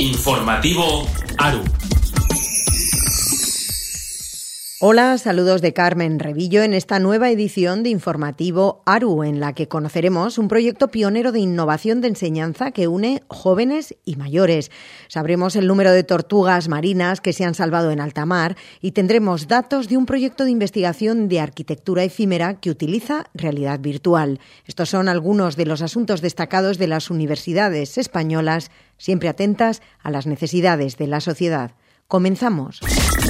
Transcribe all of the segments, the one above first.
Informativo ARU. Hola, saludos de Carmen Revillo en esta nueva edición de Informativo ARU, en la que conoceremos un proyecto pionero de innovación de enseñanza que une jóvenes y mayores. Sabremos el número de tortugas marinas que se han salvado en alta mar y tendremos datos de un proyecto de investigación de arquitectura efímera que utiliza realidad virtual. Estos son algunos de los asuntos destacados de las universidades españolas, siempre atentas a las necesidades de la sociedad. Comenzamos.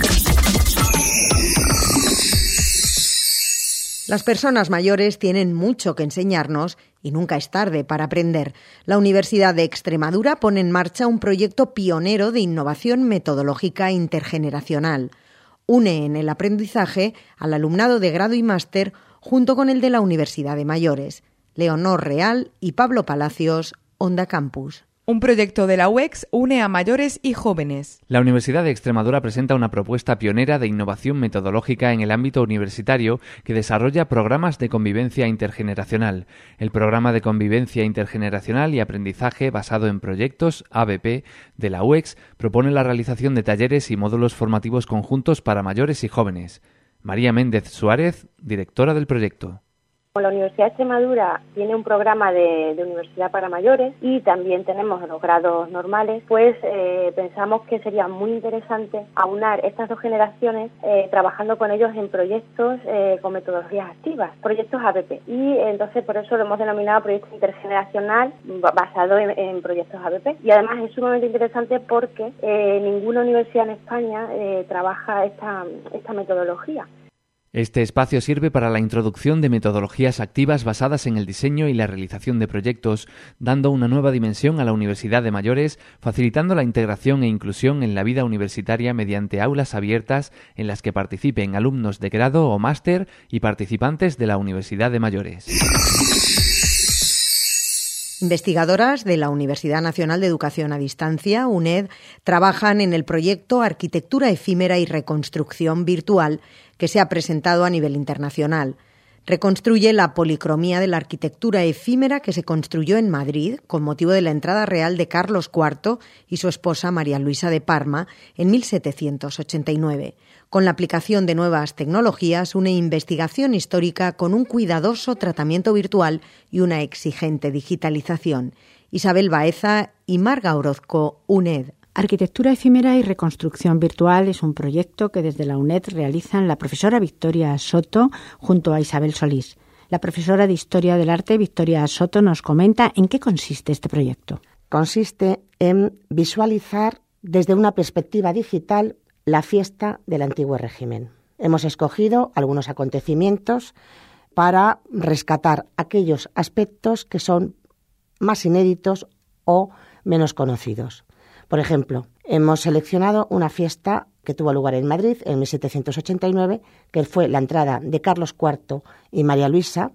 Las personas mayores tienen mucho que enseñarnos y nunca es tarde para aprender. La Universidad de Extremadura pone en marcha un proyecto pionero de innovación metodológica intergeneracional. Une en el aprendizaje al alumnado de grado y máster junto con el de la Universidad de Mayores. Leonor Real y Pablo Palacios, Onda Campus. Un proyecto de la UEX une a mayores y jóvenes. La Universidad de Extremadura presenta una propuesta pionera de innovación metodológica en el ámbito universitario que desarrolla programas de convivencia intergeneracional. El programa de convivencia intergeneracional y aprendizaje basado en proyectos ABP de la UEX propone la realización de talleres y módulos formativos conjuntos para mayores y jóvenes. María Méndez Suárez, directora del proyecto. La Universidad de Extremadura tiene un programa de universidad para mayores y también tenemos los grados normales, pues pensamos que sería muy interesante aunar estas dos generaciones trabajando con ellos en proyectos con metodologías activas, proyectos ABP. Y entonces por eso lo hemos denominado proyecto intergeneracional basado en proyectos ABP. Y además es sumamente interesante porque ninguna universidad en España trabaja esta metodología. Este espacio sirve para la introducción de metodologías activas basadas en el diseño y la realización de proyectos, dando una nueva dimensión a la Universidad de Mayores, facilitando la integración e inclusión en la vida universitaria mediante aulas abiertas en las que participen alumnos de grado o máster y participantes de la Universidad de Mayores. Investigadoras de la Universidad Nacional de Educación a Distancia, UNED, trabajan en el proyecto Arquitectura Efímera y Reconstrucción Virtual, que se ha presentado a nivel internacional. Reconstruye la policromía de la arquitectura efímera que se construyó en Madrid con motivo de la entrada real de Carlos IV y su esposa María Luisa de Parma en 1789. Con la aplicación de nuevas tecnologías, una investigación histórica con un cuidadoso tratamiento virtual y una exigente digitalización. Isabel Baeza y Marga Orozco, UNED. Arquitectura efímera y reconstrucción virtual es un proyecto que desde la UNED realizan la profesora Victoria Soto junto a Isabel Solís. La profesora de Historia del Arte, Victoria Soto, nos comenta en qué consiste este proyecto. Consiste en visualizar desde una perspectiva digital la fiesta del antiguo régimen. Hemos escogido algunos acontecimientos para rescatar aquellos aspectos que son más inéditos o menos conocidos. Por ejemplo, hemos seleccionado una fiesta que tuvo lugar en Madrid en 1789, que fue la entrada de Carlos IV y María Luisa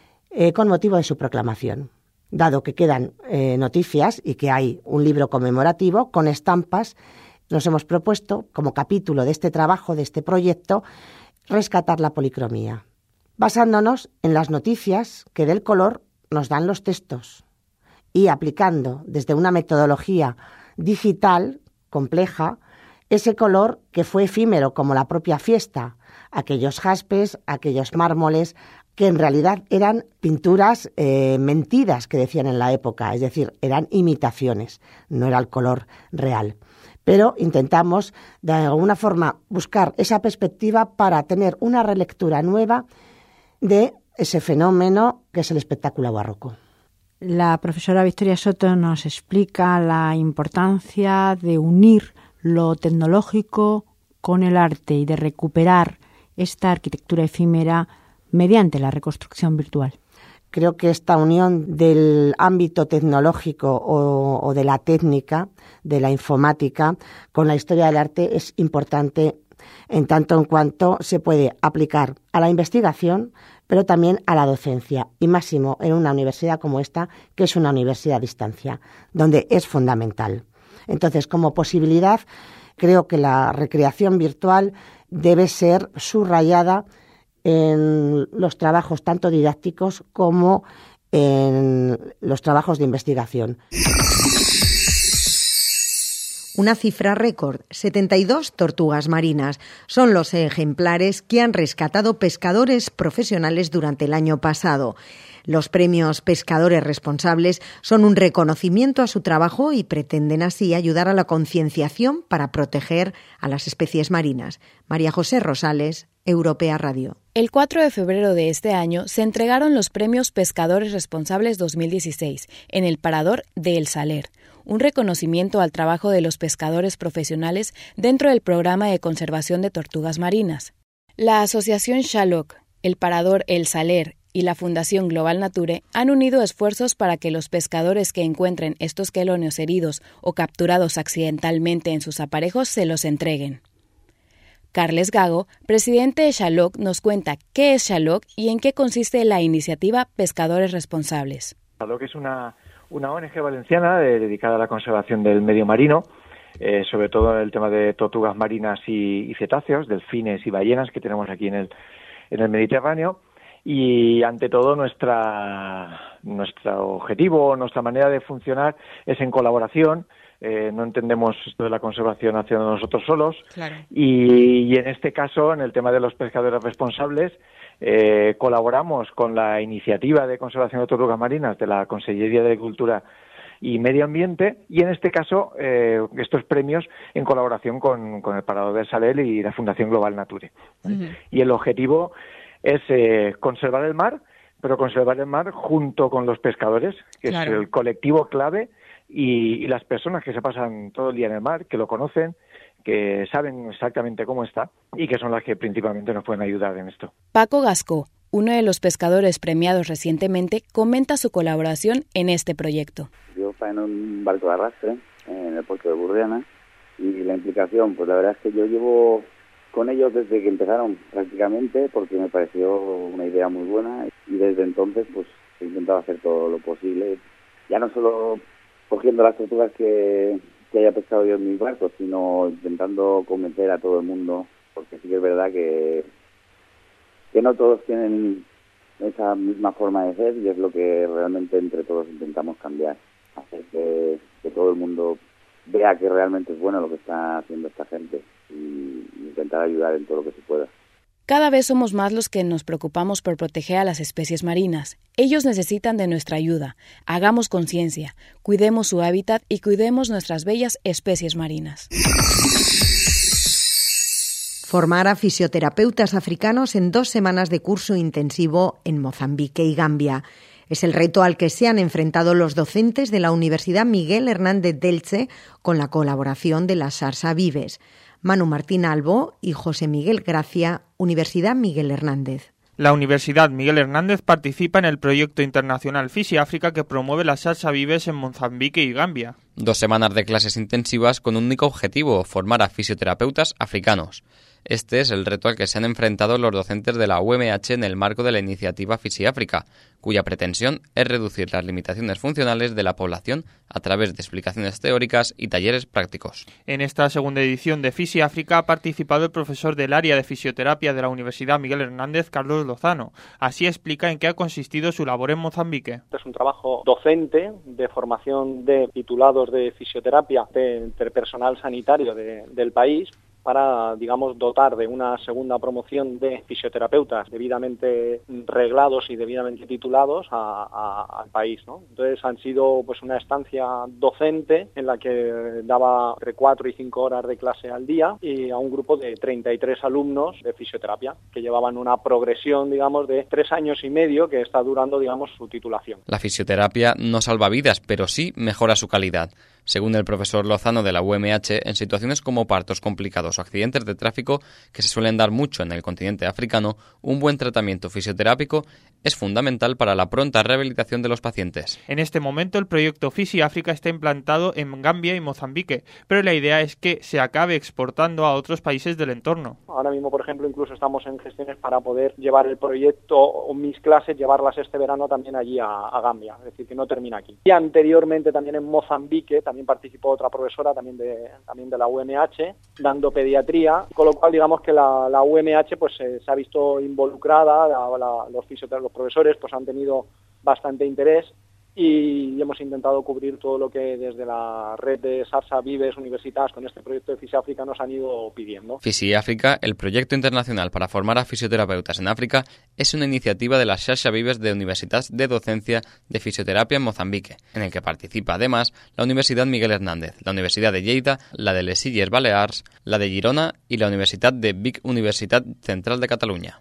con motivo de su proclamación. Dado que quedan noticias y que hay un libro conmemorativo con estampas, nos hemos propuesto, como capítulo de este trabajo, de este proyecto, rescatar la policromía, basándonos en las noticias que del color nos dan los textos y aplicando desde una metodología digital compleja ese color que fue efímero como la propia fiesta, aquellos jaspes, aquellos mármoles que en realidad eran pinturas mentidas que decían en la época, es decir, eran imitaciones, no era el color real. Pero intentamos de alguna forma buscar esa perspectiva para tener una relectura nueva de ese fenómeno que es el espectáculo barroco. La profesora Victoria Soto nos explica la importancia de unir lo tecnológico con el arte y de recuperar esta arquitectura efímera mediante la reconstrucción virtual. Creo que esta unión del ámbito tecnológico o de la técnica, de la informática, con la historia del arte es importante en tanto en cuanto se puede aplicar a la investigación, pero también a la docencia, y máximo en una universidad como esta, que es una universidad a distancia, donde es fundamental. Entonces, como posibilidad, creo que la recreación virtual debe ser subrayada en los trabajos tanto didácticos como en los trabajos de investigación. Una cifra récord, 72 tortugas marinas. Son los ejemplares que han rescatado pescadores profesionales durante el año pasado. Los premios Pescadores Responsables son un reconocimiento a su trabajo y pretenden así ayudar a la concienciación para proteger a las especies marinas. María José Rosales, Europea Radio. El 4 de febrero de este año se entregaron los premios Pescadores Responsables 2016 en el Parador de El Saler, un reconocimiento al trabajo de los pescadores profesionales dentro del programa de conservación de tortugas marinas. La Asociación Xaloc, el Parador El Saler y la Fundación Global Nature han unido esfuerzos para que los pescadores que encuentren estos quelonios heridos o capturados accidentalmente en sus aparejos se los entreguen. Carles Gago, presidente de Xaloc, nos cuenta qué es Xaloc y en qué consiste la iniciativa Pescadores Responsables. Xaloc es una ONG valenciana dedicada a la conservación del medio marino, sobre todo en el tema de tortugas marinas y cetáceos, delfines y ballenas que tenemos aquí en el Mediterráneo. Y ante todo nuestro objetivo, nuestra manera de funcionar es en colaboración. No entendemos esto de la conservación haciendo nosotros solos. Claro. Y en este caso, en el tema de los pescadores responsables, colaboramos con la iniciativa de conservación de tortugas marinas de la Consellería de Agricultura y Medio Ambiente, y en este caso estos premios en colaboración con el Parador del Saler y la Fundación Global Nature. Uh-huh. Y el objetivo es conservar el mar, pero conservar el mar junto con los pescadores, que claro, es el colectivo clave, y las personas que se pasan todo el día en el mar, que lo conocen, que saben exactamente cómo está y que son las que principalmente nos pueden ayudar en esto. Paco Gascó, uno de los pescadores premiados recientemente, comenta su colaboración en este proyecto. Yo faeno en un barco de arrastre en el puerto de Burriana y la implicación, pues la verdad es que yo llevo con ellos desde que empezaron prácticamente, porque me pareció una idea muy buena y desde entonces pues he intentado hacer todo lo posible, ya no solo cogiendo las tortugas que haya pescado yo en mis barcos, sino intentando convencer a todo el mundo, porque sí que es verdad que no todos tienen esa misma forma de ser y es lo que realmente entre todos intentamos cambiar, hacer que todo el mundo vea que realmente es bueno lo que está haciendo esta gente y intentar ayudar en todo lo que se pueda. Cada vez somos más los que nos preocupamos por proteger a las especies marinas. Ellos necesitan de nuestra ayuda. Hagamos conciencia, cuidemos su hábitat y cuidemos nuestras bellas especies marinas. Formar a fisioterapeutas africanos en 2 semanas de curso intensivo en Mozambique y Gambia. Es el reto al que se han enfrentado los docentes de la Universidad Miguel Hernández de Elche con la colaboración de la Sarsa Vives. Manu Martín Albó y José Miguel Gracia, Universidad Miguel Hernández. La Universidad Miguel Hernández participa en el proyecto internacional Fisiáfrica que promueve la Sarsa Vives en Mozambique y Gambia. 2 semanas de clases intensivas con un único objetivo, formar a fisioterapeutas africanos. Este es el reto al que se han enfrentado los docentes de la UMH en el marco de la iniciativa Fisiáfrica, cuya pretensión es reducir las limitaciones funcionales de la población a través de explicaciones teóricas y talleres prácticos. En esta segunda edición de Fisiáfrica ha participado el profesor del área de fisioterapia de la Universidad Miguel Hernández, Carlos Lozano. Así explica en qué ha consistido su labor en Mozambique. Es un trabajo docente de formación de titulados de fisioterapia entre personal sanitario del país, para, digamos, dotar de una segunda promoción de fisioterapeutas debidamente reglados y debidamente titulados al país, ¿no? Entonces han sido pues una estancia docente en la que daba entre 4 y 5 horas de clase al día y a un grupo de 33 alumnos de fisioterapia que llevaban una progresión, digamos, de 3 años y medio que está durando, digamos, su titulación. La fisioterapia no salva vidas, pero sí mejora su calidad. Según el profesor Lozano de la UMH, en situaciones como partos complicados o accidentes de tráfico, que se suelen dar mucho en el continente africano, un buen tratamiento fisioterápico es fundamental para la pronta rehabilitación de los pacientes. En este momento el proyecto Fisiáfrica está implantado en Gambia y Mozambique, pero la idea es que se acabe exportando a otros países del entorno. Ahora mismo, por ejemplo, incluso estamos en gestiones para poder llevar el proyecto o mis clases, llevarlas este verano también allí a Gambia, es decir, que no termina aquí. Y anteriormente también en Mozambique, también participó otra profesora también de la UMH dando pediatría, con lo cual digamos que la UMH pues se ha visto involucrada, los profesores pues han tenido bastante interés y hemos intentado cubrir todo lo que desde la red de Xarxa Vives Universitats con este proyecto de Fisiáfrica nos han ido pidiendo. Fisiáfrica, el proyecto internacional para formar a fisioterapeutas en África, es una iniciativa de la Xarxa Vives de Universitats de Docencia de Fisioterapia en Mozambique, en el que participa además la Universidad Miguel Hernández, la Universidad de Lleida, la de les Illes Balears, la de Girona y la Universitat de Vic Universitat Central de Cataluña.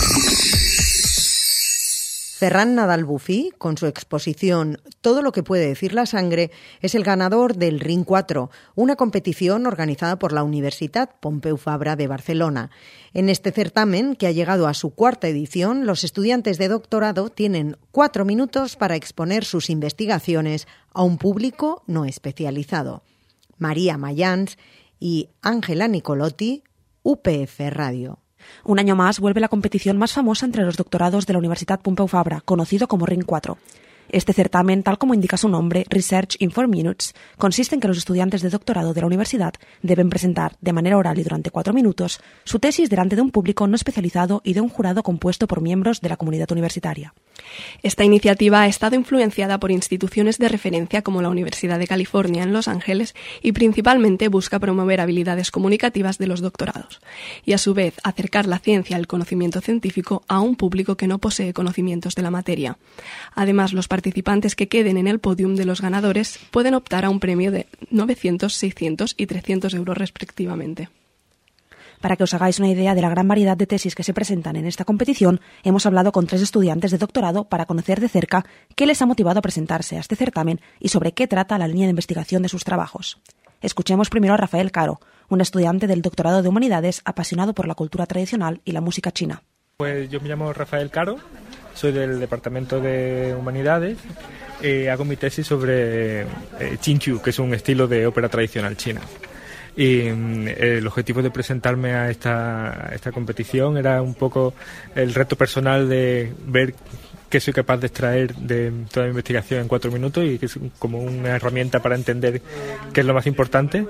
Ferran Nadal Bufí, con su exposición Todo lo que puede decir la sangre, es el ganador del Ring 4, una competición organizada por la Universitat Pompeu Fabra de Barcelona. En este certamen, que ha llegado a su 4ª edición, los estudiantes de doctorado tienen 4 minutos para exponer sus investigaciones a un público no especializado. María Mayans y Ángela Nicolotti, UPF Radio. Un año más vuelve la competición más famosa entre los doctorados de la Universitat Pompeu Fabra, conocido como Ring 4. Este certamen, tal como indica su nombre, Research in 4 Minutes, consiste en que los estudiantes de doctorado de la universidad deben presentar, de manera oral y durante 4 minutos, su tesis delante de un público no especializado y de un jurado compuesto por miembros de la comunidad universitaria. Esta iniciativa ha estado influenciada por instituciones de referencia como la Universidad de California en Los Ángeles y principalmente busca promover habilidades comunicativas de los doctorados y a su vez acercar la ciencia y el conocimiento científico a un público que no posee conocimientos de la materia. Además, los participantes que queden en el podium de los ganadores pueden optar a un premio de 900, 600 y 300 euros respectivamente. Para que os hagáis una idea de la gran variedad de tesis que se presentan en esta competición, hemos hablado con 3 estudiantes de doctorado para conocer de cerca qué les ha motivado a presentarse a este certamen y sobre qué trata la línea de investigación de sus trabajos. Escuchemos primero a Rafael Caro, un estudiante del doctorado de Humanidades apasionado por la cultura tradicional y la música china. Pues yo me llamo Rafael Caro, soy del Departamento de Humanidades, hago mi tesis sobre Qingqiu, que es un estilo de ópera tradicional china. Y el objetivo de presentarme a esta competición era un poco el reto personal de ver qué soy capaz de extraer de toda mi investigación en 4 minutos y que es como una herramienta para entender qué es lo más importante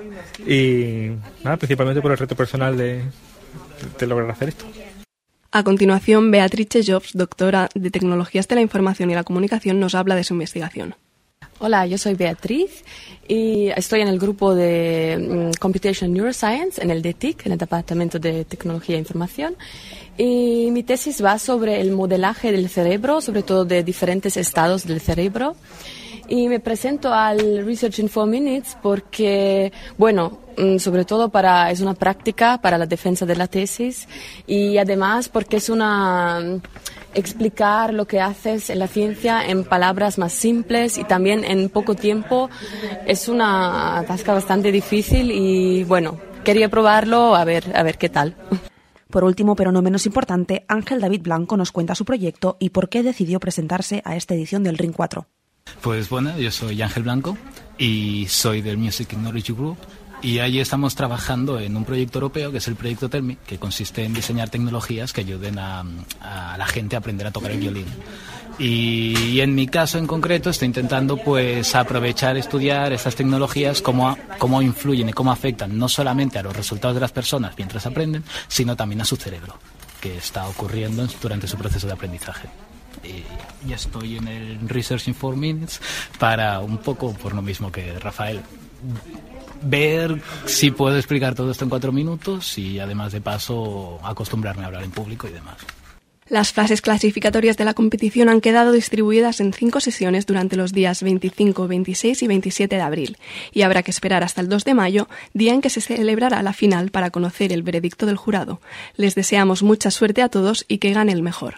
y nada, principalmente por el reto personal de lograr hacer esto. A continuación, Beatrice Jobs, doctora de Tecnologías de la Información y la Comunicación, nos habla de su investigación. Hola, yo soy Beatriz y estoy en el grupo de Computational Neuroscience en el DTIC, en el Departamento de Tecnología e Información. Y mi tesis va sobre el modelaje del cerebro, sobre todo de diferentes estados del cerebro. Y me presento al Research in 4 Minutes porque, bueno, sobre todo es una práctica para la defensa de la tesis y además porque es explicar lo que haces en la ciencia en palabras más simples y también en poco tiempo es una tasca bastante difícil y, bueno, quería probarlo a ver qué tal. Por último, pero no menos importante, Ángel David Blanco nos cuenta su proyecto y por qué decidió presentarse a esta edición del Ring 4. Pues bueno, yo soy Ángel Blanco y soy del Music Technology Group y allí estamos trabajando en un proyecto europeo que es el proyecto TELMI, que consiste en diseñar tecnologías que ayuden a la gente a aprender a tocar el violín. Y en mi caso en concreto estoy intentando pues aprovechar, estudiar estas tecnologías, cómo influyen y cómo afectan no solamente a los resultados de las personas mientras aprenden, sino también a su cerebro, que está ocurriendo durante su proceso de aprendizaje. Y ya estoy en el Research in 4 Minutes para un poco, por lo mismo que Rafael, ver si puedo explicar todo esto en 4 minutos y además de paso acostumbrarme a hablar en público y demás. Las fases clasificatorias de la competición han quedado distribuidas en 5 sesiones durante los días 25, 26 y 27 de abril y habrá que esperar hasta el 2 de mayo, día en que se celebrará la final para conocer el veredicto del jurado. Les deseamos mucha suerte a todos y que gane el mejor.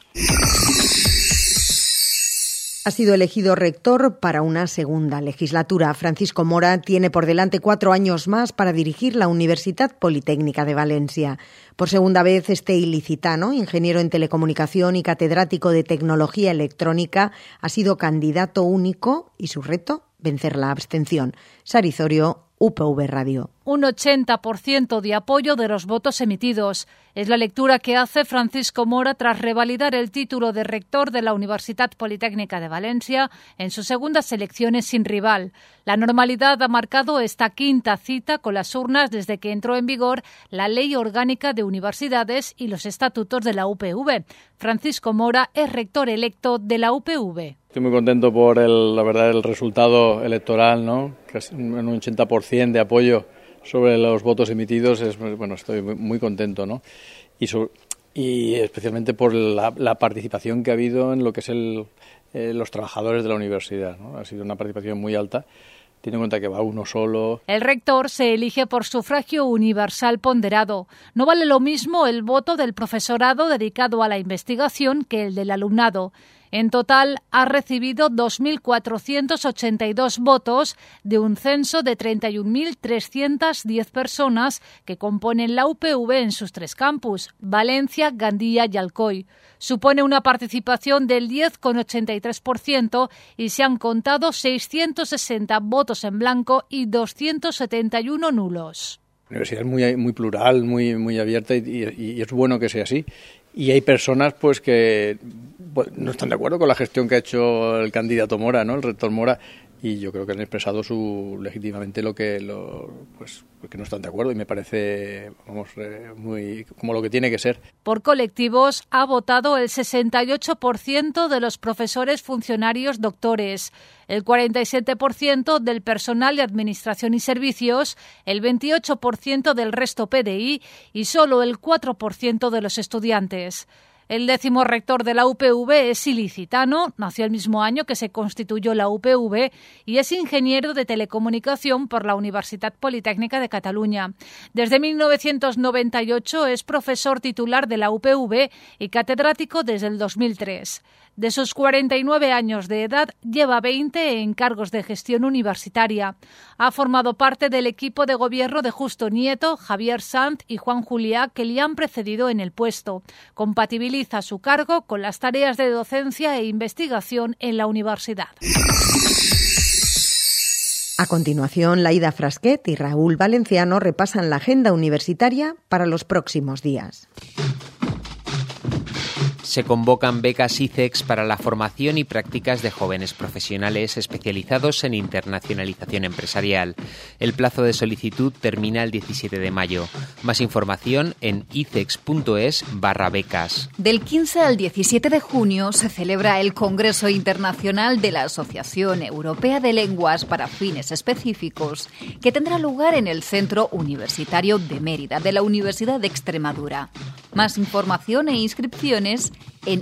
Ha sido elegido rector para una segunda legislatura. Francisco Mora tiene por delante 4 años más para dirigir la Universitat Politécnica de Valencia. Por segunda vez, este ilicitano, ingeniero en telecomunicación y catedrático de tecnología electrónica, ha sido candidato único y su reto, vencer la abstención. Sari Zorio, UPV Radio. un 80% de apoyo de los votos emitidos. Es la lectura que hace Francisco Mora tras revalidar el título de rector de la Universitat Politécnica de Valencia en sus segundas elecciones sin rival. La normalidad ha marcado esta quinta cita con las urnas desde que entró en vigor la Ley Orgánica de Universidades y los estatutos de la UPV. Francisco Mora es rector electo de la UPV. Estoy muy contento por el resultado electoral, ¿no? Casi un 80% de apoyo sobre los votos emitidos. Estoy muy contento, ¿no? Y especialmente por la participación que ha habido en lo que es los trabajadores de la universidad, ¿no? Ha sido una participación muy alta, teniendo en cuenta que va uno solo. El rector se elige por sufragio universal ponderado. No vale lo mismo el voto del profesorado dedicado a la investigación que el del alumnado. En total, ha recibido 2.482 votos de un censo de 31.310 personas que componen la UPV en sus 3 campus, Valencia, Gandía y Alcoy. Supone una participación del 10,83% y se han contado 660 votos en blanco y 271 nulos. La universidad es muy plural, muy abierta y es bueno que sea así. Y hay personas pues que no están de acuerdo con la gestión que ha hecho el candidato Mora, ¿no? El rector Mora, y yo creo que han expresado legítimamente que no están de acuerdo, y me parece muy como lo que tiene que ser. Por colectivos ha votado el 68% de los profesores funcionarios doctores, el 47% del personal de administración y servicios, el 28% del resto PDI y solo el 4% de los estudiantes. El 10º rector de la UPV es ilicitano, nació el mismo año que se constituyó la UPV y es ingeniero de telecomunicación por la Universitat Politécnica de Cataluña. Desde 1998 es profesor titular de la UPV y catedrático desde el 2003. De sus 49 años de edad, lleva 20 en cargos de gestión universitaria. Ha formado parte del equipo de gobierno de Justo Nieto, Javier Sanz y Juan Juliá, que le han precedido en el puesto. Compatibiliza su cargo con las tareas de docencia e investigación en la universidad. A continuación, Laida Frasquet y Raúl Valenciano repasan la agenda universitaria para los próximos días. Se convocan becas ICEX para la formación y prácticas de jóvenes profesionales especializados en internacionalización empresarial. El plazo de solicitud termina el 17 de mayo. Más información en icex.es/becas. Del 15 al 17 de junio se celebra el Congreso Internacional de la Asociación Europea de Lenguas para Fines Específicos, que tendrá lugar en el Centro Universitario de Mérida de la Universidad de Extremadura. Más información e inscripciones en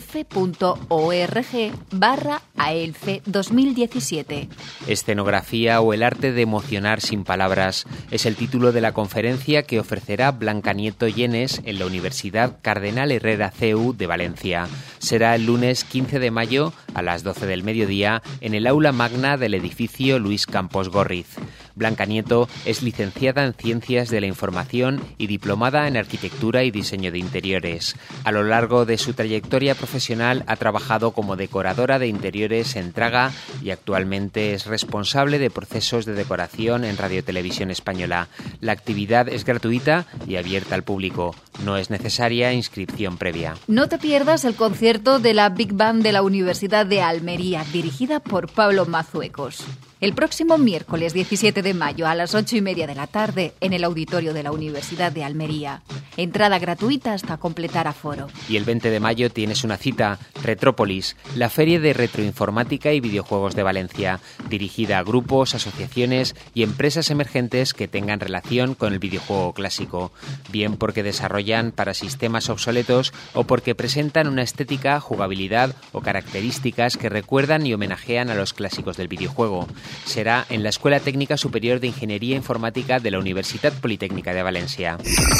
aelfe.org/aelfe 2017. Escenografía o el arte de emocionar sin palabras es el título de la conferencia que ofrecerá Blanca Nieto Llenes en la Universidad Cardenal Herrera CEU de Valencia. Será el lunes 15 de mayo a las 12 del mediodía en el aula magna del edificio Luis Campos Gorriz. Blanca Nieto es licenciada en Ciencias de la Información y diplomada en Arquitectura y Diseño de Interiores. A lo largo de su trayectoria profesional ha trabajado como decoradora de interiores en Traga y actualmente es responsable de procesos de decoración en Radio Televisión Española. La actividad es gratuita y abierta al público. No es necesaria inscripción previa. No te pierdas el concierto de la Big Band de la Universidad de Almería, dirigida por Pablo Mazuecos. El próximo miércoles 17 de mayo a las 8:30 de la tarde en el auditorio de la Universidad de Almería. Entrada gratuita hasta completar aforo. Y el 20 de mayo tienes una cita, Retrópolis, la feria de retroinformática y videojuegos de Valencia, dirigida a grupos, asociaciones y empresas emergentes que tengan relación con el videojuego clásico, bien porque desarrollan para sistemas obsoletos o porque presentan una estética, jugabilidad o características que recuerdan y homenajean a los clásicos del videojuego. Será en la Escuela Técnica Superior de Ingeniería Informática de la Universitat Politécnica de Valencia.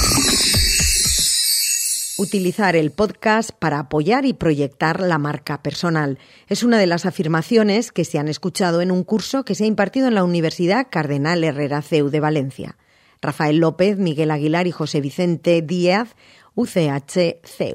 Utilizar el podcast para apoyar y proyectar la marca personal es una de las afirmaciones que se han escuchado en un curso que se ha impartido en la Universidad Cardenal Herrera CEU de Valencia. Rafael López, Miguel Aguilar y José Vicente Díaz, UCH CEU.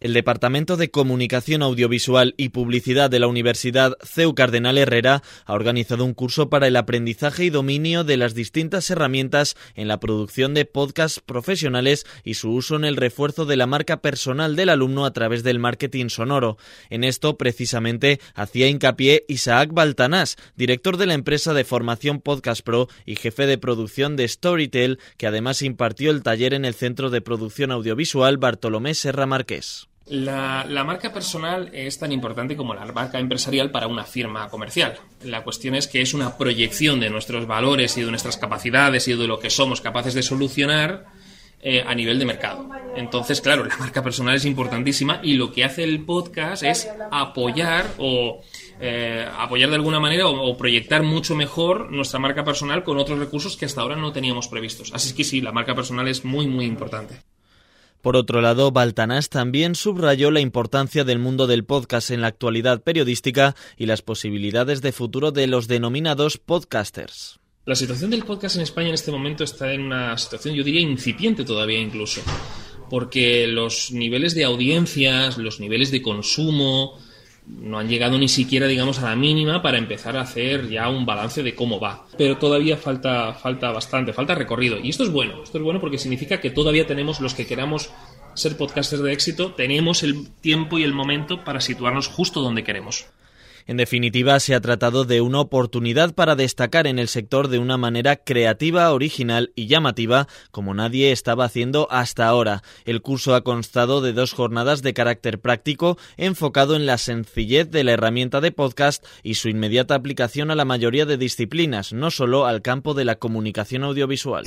El Departamento de Comunicación Audiovisual y Publicidad de la Universidad CEU Cardenal Herrera ha organizado un curso para el aprendizaje y dominio de las distintas herramientas en la producción de podcasts profesionales y su uso en el refuerzo de la marca personal del alumno a través del marketing sonoro. En esto, precisamente, hacía hincapié Isaac Baltanás, director de la empresa de formación Podcast Pro y jefe de producción de Storytel, que además impartió el taller en el Centro de Producción Audiovisual Bartolomé Serra Marqués. La marca personal es tan importante como la marca empresarial para una firma comercial. La cuestión es que es una proyección de nuestros valores y de nuestras capacidades y de lo que somos capaces de solucionar a nivel de mercado. Entonces, claro, la marca personal es importantísima y lo que hace el podcast es apoyar de alguna manera o proyectar mucho mejor nuestra marca personal con otros recursos que hasta ahora no teníamos previstos. Así es que sí, la marca personal es muy, muy importante. Por otro lado, Baltanás también subrayó la importancia del mundo del podcast en la actualidad periodística y las posibilidades de futuro de los denominados podcasters. La situación del podcast en España en este momento está en una situación, yo diría, incipiente todavía incluso, porque los niveles de audiencias, los niveles de consumo no han llegado ni siquiera, digamos, a la mínima para empezar a hacer ya un balance de cómo va. Pero todavía falta bastante, falta recorrido. Y esto es bueno porque significa que todavía tenemos, los que queramos ser podcasters de éxito, tenemos el tiempo y el momento para situarnos justo donde queremos. En definitiva, se ha tratado de una oportunidad para destacar en el sector de una manera creativa, original y llamativa, como nadie estaba haciendo hasta ahora. El curso ha constado de 2 jornadas de carácter práctico, enfocado en la sencillez de la herramienta de podcast y su inmediata aplicación a la mayoría de disciplinas, no solo al campo de la comunicación audiovisual.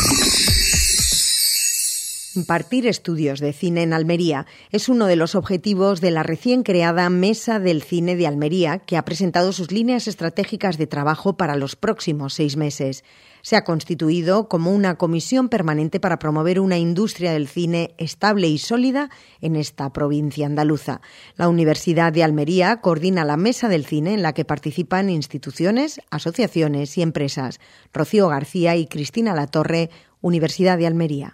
Impartir estudios de cine en Almería es uno de los objetivos de la recién creada Mesa del Cine de Almería, que ha presentado sus líneas estratégicas de trabajo para los próximos 6 meses. Se ha constituido como una comisión permanente para promover una industria del cine estable y sólida en esta provincia andaluza. La Universidad de Almería coordina la Mesa del Cine, en la que participan instituciones, asociaciones y empresas. Rocío García y Cristina Latorre, Universidad de Almería.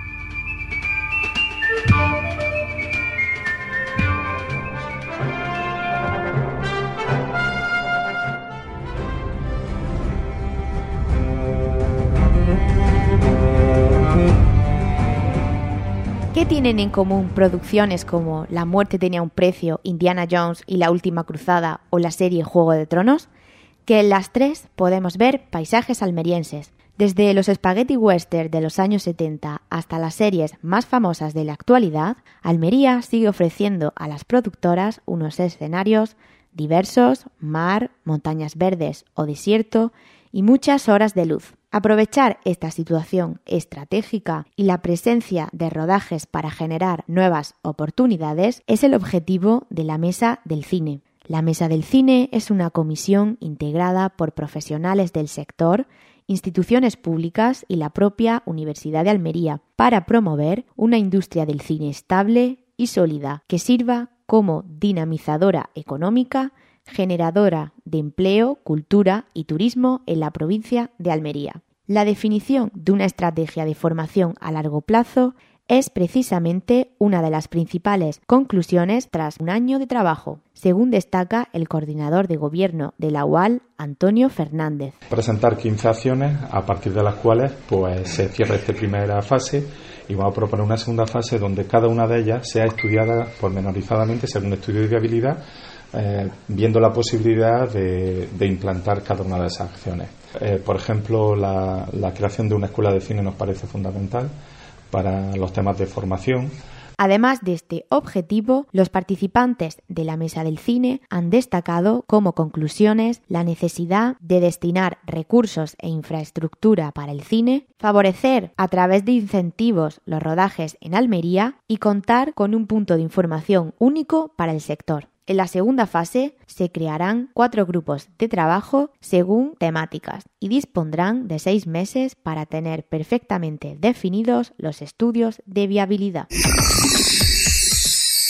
¿Qué tienen en común producciones como La muerte tenía un precio, Indiana Jones y La última cruzada o la serie Juego de Tronos? Que en las 3 podemos ver paisajes almerienses. Desde los spaghetti western de los años 70 hasta las series más famosas de la actualidad, Almería sigue ofreciendo a las productoras unos escenarios diversos, mar, montañas verdes o desierto y muchas horas de luz. Aprovechar esta situación estratégica y la presencia de rodajes para generar nuevas oportunidades es el objetivo de la Mesa del Cine. La Mesa del Cine es una comisión integrada por profesionales del sector, instituciones públicas y la propia Universidad de Almería para promover una industria del cine estable y sólida que sirva como dinamizadora económica, generadora de empleo, cultura y turismo en la provincia de Almería. La definición de una estrategia de formación a largo plazo es precisamente una de las principales conclusiones tras un año de trabajo, según destaca el coordinador de gobierno de la UAL, Antonio Fernández. Presentar 15 acciones a partir de las cuales se cierra esta primera fase y vamos a proponer una segunda fase donde cada una de ellas sea estudiada pormenorizadamente según estudio de viabilidad, viendo la posibilidad de implantar cada una de esas acciones. Por ejemplo, la creación de una escuela de cine nos parece fundamental para los temas de formación. Además de este objetivo, los participantes de la Mesa del Cine han destacado como conclusiones la necesidad de destinar recursos e infraestructura para el cine, favorecer a través de incentivos los rodajes en Almería y contar con un punto de información único para el sector. En la segunda fase se crearán 4 grupos de trabajo según temáticas y dispondrán de 6 meses para tener perfectamente definidos los estudios de viabilidad.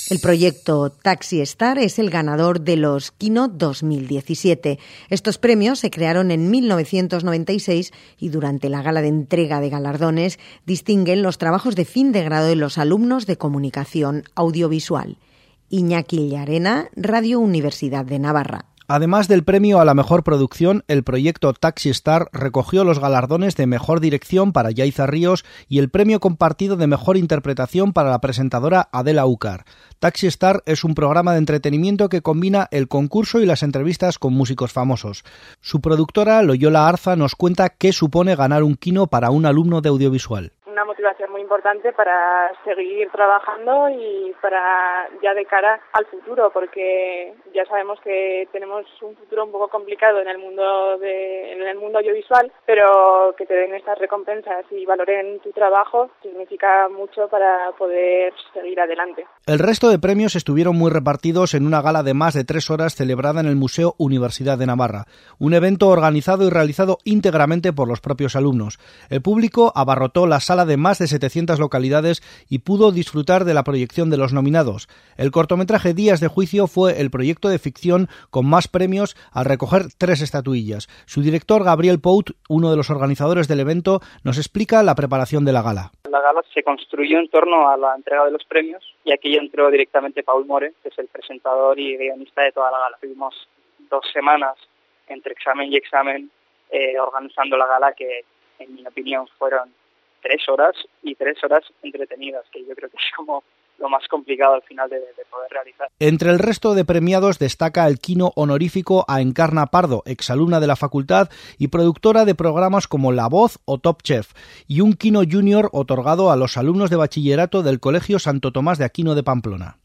El proyecto Taxi Star es el ganador de los Kino 2017. Estos premios se crearon en 1996 y durante la gala de entrega de galardones distinguen los trabajos de fin de grado de los alumnos de comunicación audiovisual. Iñaki Llarena, Radio Universidad de Navarra. Además del premio a la mejor producción, el proyecto Taxi Star recogió los galardones de mejor dirección para Yaiza Ríos y el premio compartido de mejor interpretación para la presentadora Adela Úcar. Taxi Star es un programa de entretenimiento que combina el concurso y las entrevistas con músicos famosos. Su productora, Loyola Arza, nos cuenta qué supone ganar un Kino para un alumno de audiovisual. Una motivación muy importante para seguir trabajando y para ya de cara al futuro, porque ya sabemos que tenemos un futuro un poco complicado en el mundo audiovisual, pero que te den estas recompensas y valoren tu trabajo significa mucho para poder seguir adelante. El resto de premios estuvieron muy repartidos en una gala de más de 3 horas celebrada en el Museo Universidad de Navarra, un evento organizado y realizado íntegramente por los propios alumnos. El público abarrotó la sala de más de 700 localidades y pudo disfrutar de la proyección de los nominados. El cortometraje Días de Juicio fue el proyecto de ficción con más premios al recoger 3 estatuillas. Su director, Gabriel Pout, uno de los organizadores del evento, nos explica la preparación de la gala. La gala se construyó en torno a la entrega de los premios y aquí entró directamente Paul More, que es el presentador y guionista de toda la gala. Tuvimos 2 semanas entre examen y examen organizando la gala que, en mi opinión, fueron 3 horas y 3 horas entretenidas, que yo creo que es como lo más complicado al final de poder realizar. Entre el resto de premiados destaca el Kino honorífico a Encarna Pardo, exalumna de la facultad y productora de programas como La Voz o Top Chef, y un Kino Junior otorgado a los alumnos de bachillerato del Colegio Santo Tomás de Aquino de Pamplona.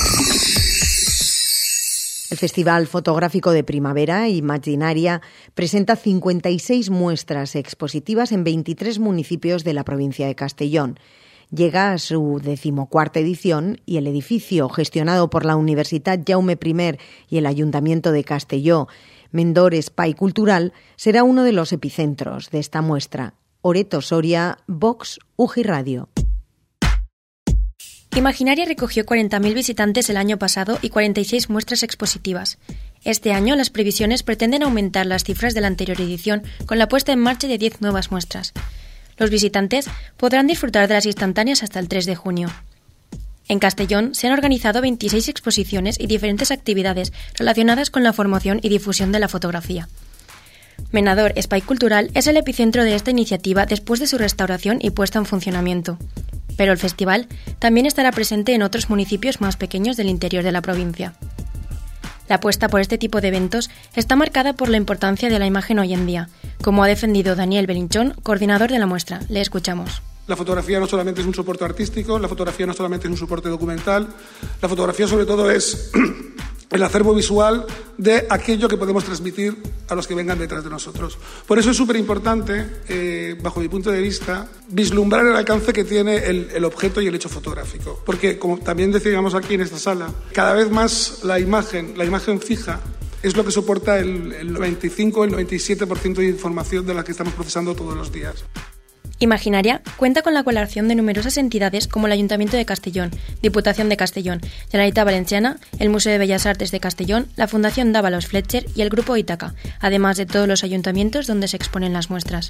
El Festival Fotográfico de Primavera, Imaginaria, presenta 56 muestras expositivas en 23 municipios de la provincia de Castellón. Llega a su 14ª edición y el edificio gestionado por la Universitat Jaume I y el Ayuntamiento de Castelló, Mendor Espai Cultural, será uno de los epicentros de esta muestra. Oreto Soria, Vox, UGI Radio. Imaginaria recogió 40.000 visitantes el año pasado y 46 muestras expositivas. Este año las previsiones pretenden aumentar las cifras de la anterior edición con la puesta en marcha de 10 nuevas muestras. Los visitantes podrán disfrutar de las instantáneas hasta el 3 de junio. En Castellón se han organizado 26 exposiciones y diferentes actividades relacionadas con la formación y difusión de la fotografía. Menador Espai Cultural es el epicentro de esta iniciativa después de su restauración y puesta en funcionamiento. Pero el festival también estará presente en otros municipios más pequeños del interior de la provincia. La apuesta por este tipo de eventos está marcada por la importancia de la imagen hoy en día, como ha defendido Daniel Belinchón, coordinador de la muestra. Le escuchamos. La fotografía no solamente es un soporte artístico, la fotografía no solamente es un soporte documental, la fotografía sobre todo es el acervo visual de aquello que podemos transmitir a los que vengan detrás de nosotros. Por eso es súper importante, bajo mi punto de vista, vislumbrar el alcance que tiene el objeto y el hecho fotográfico. Porque, como también decíamos aquí en esta sala, cada vez más la imagen fija es lo que soporta el 95 el 97% de información de la que estamos procesando todos los días. Imaginaria cuenta con la colaboración de numerosas entidades como el Ayuntamiento de Castellón, Diputación de Castellón, Generalitat Valenciana, el Museo de Bellas Artes de Castellón, la Fundación Dávalos Fletcher y el Grupo Ítaca, además de todos los ayuntamientos donde se exponen las muestras.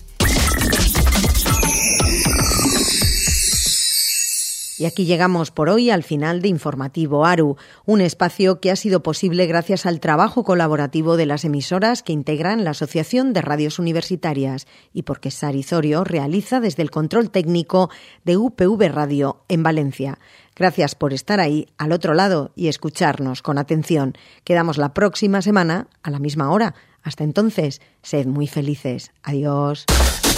Y aquí llegamos por hoy al final de Informativo ARU, un espacio que ha sido posible gracias al trabajo colaborativo de las emisoras que integran la Asociación de Radios Universitarias y porque Sari Zorio realiza desde el control técnico de UPV Radio en Valencia. Gracias por estar ahí al otro lado y escucharnos con atención. Quedamos la próxima semana a la misma hora. Hasta entonces, sed muy felices. Adiós.